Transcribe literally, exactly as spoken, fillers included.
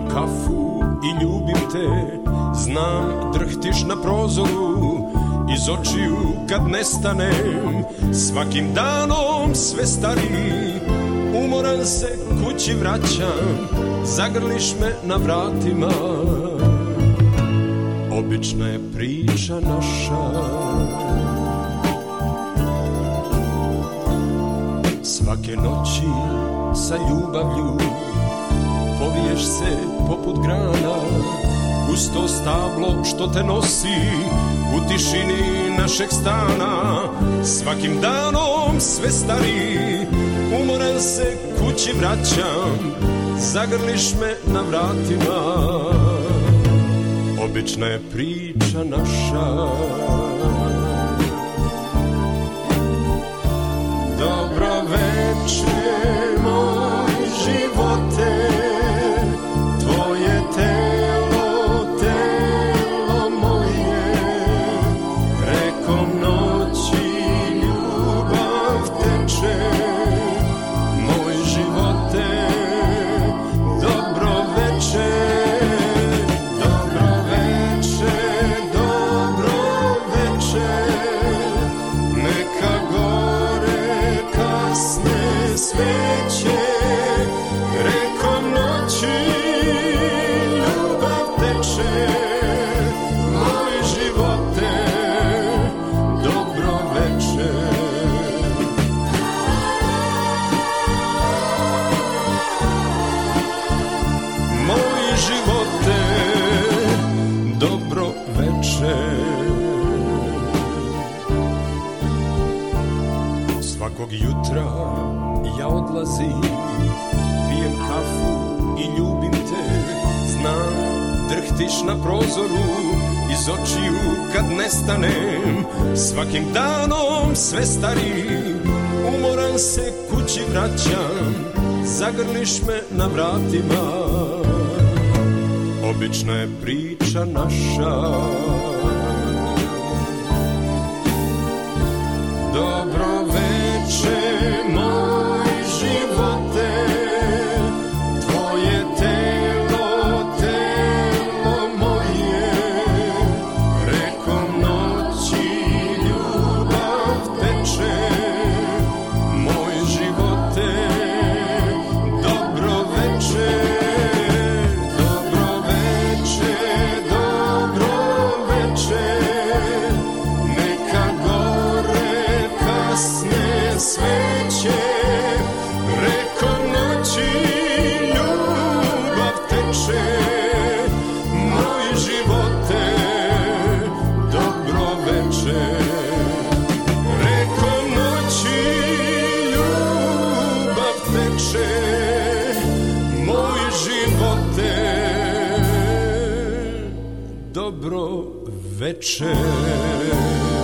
Pijem kafu i ljubim te, znam drhtiš na prozoru, iz očiju kad nestanem, svakim danom sve stariji, umoran se kući vraćam, zagrliš me na vratima, obična je priča naša. Svake noći sa ljubavlju poviješ se poput grana, uz to stablo što te nosi u tišini našeg stana. Svakim danom sve stariji, umoran se kući vraćam, zagrliš me na vratima, obična je priča naša. Dobro večer, moj živote, tvoje telo, telo moje, rekom noći ljubav teče, moj živote, dobro večer, dobro večer, dobro večer, neka gore kasne sveće, rekom noći ljubav teče, moj živote, dobro večer. Moj živote, dobro večer. Svakog jutra ja odlazim, pijem kafu i ljubim te, znam drhtiš na prozoru, iz očiju kad nestanem, svakim danom sve stariji, umoran se kući vraćam, zagrliš me na vratima, obična je priča naša. Dobro večer, moj živote, tvoje telo, telo moje, rekom noći ljubav teče, moj živote, dobro večer, dobro večer, dobro večer, neka gore kasne sveće, rekom noći ljubav teče, moj živote, dobro večer, rekom noći ljubav teče, moj živote, dobro večer.